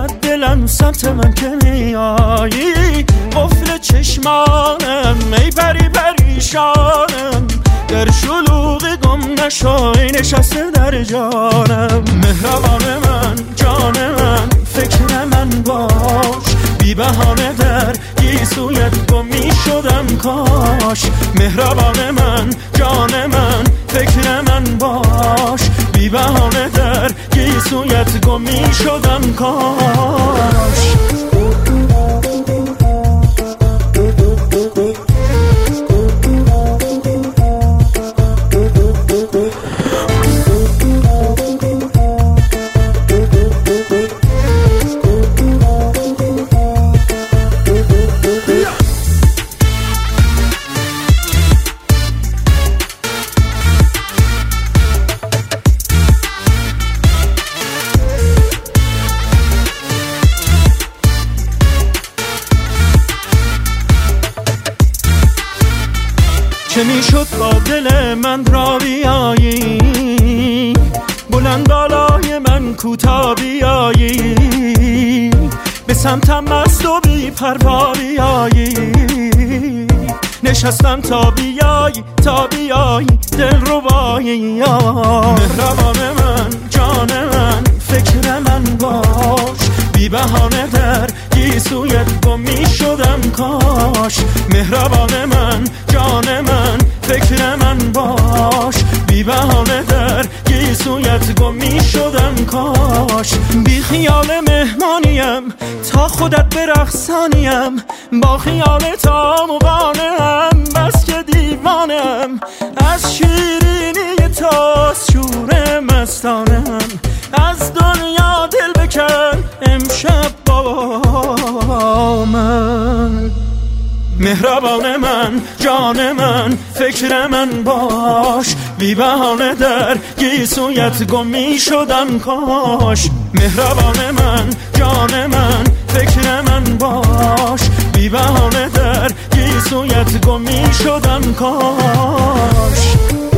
میزد دلم سمت من که میایی، قفل چشمانم ای پری پریشانم، در شلوغ گم نشای نشسته در جانم. مهربان من جان من فکر من باش، بی بهانه در گیسویت گم می شدم کاش. مهربان من جان من فکر من باش، بی بهانه در گیسویت گم می شدم کاش. چه میشد با دل من را بیایی، بلند بالای من کوتا بیایی، به سمتم مست و بی پروا بیایی، نشستم تا بیایی دل ربایی. مهربان من جان من فکر من باش، بی بهانه در گیسویت گم می شدم کاش. مهربان من جان من فکر من باش، بی بهانه در گیسویت گم می شدم کاش. بی خیال مهمانیم تا خودت برقصانیم، با خیال تا مقانم بس که دیوانم، از شیرینی تا شور مستانم، از دنیا دل بکن امشب با من. مهربان من جان من فکر من باش، بی بهانه در گیسویت گم می شدم کاش. مهربان من جان من فکر من باش، بی بهانه در گیسویت گم می شدم کاش.